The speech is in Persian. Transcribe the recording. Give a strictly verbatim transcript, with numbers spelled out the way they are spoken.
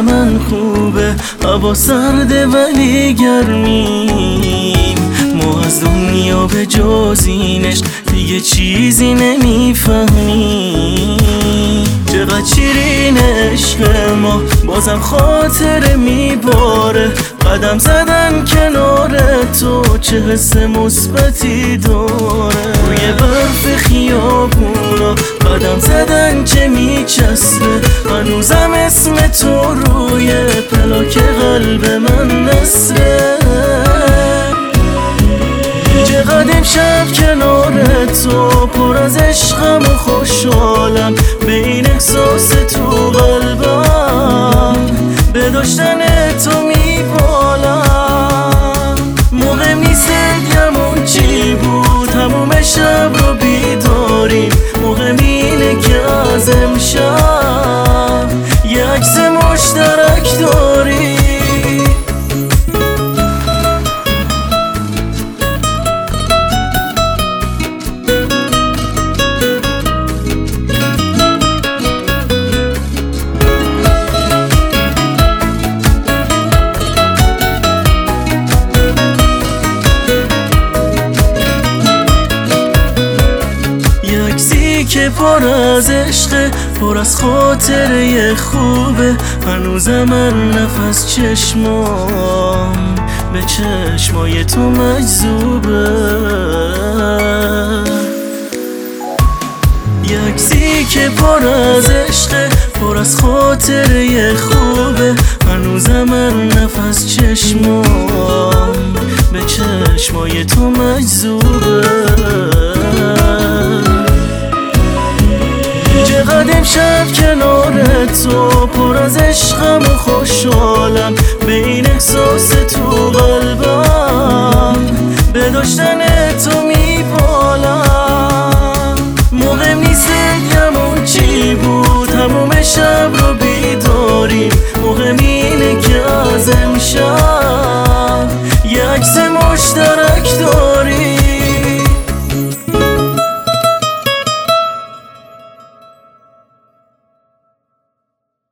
من خوبه، هوا سرده ولی گرمیم. ما از دنیا به جز اینش دیگه چیزی نمیفهمیم. چقدر شیرین عشق ما، بازم خاطره میباره. قدم زدن کنار تو چه حس مثبتی داره. روی برف خیابونا قدم زدن چه میچسبه. هنوزم اسم تو روی پلاک قلب من نصبه. چقدر امشب کنار تو پر از عشقم و خوشحالم. به این احساس تو قلبم به داشتن تو میبالم. مهم نیست دلگمون چی بود، تموم شب رو بیداریم. مهم اینه که از امشب یه عکس مشترک داریم. که پر از عشق، پر از خاطره خوبه. هنوزم من نفس چشمام به چشمای تو مجذوبه. یکسی که پر از عشق، پر از خاطره خوبه. هنوزم من نفس چشمام به چشمای تو مجذوبه. چقدر امشب کنار تو پر از عشقم و خوشحالم. به این احساس تو قلبم به داشتن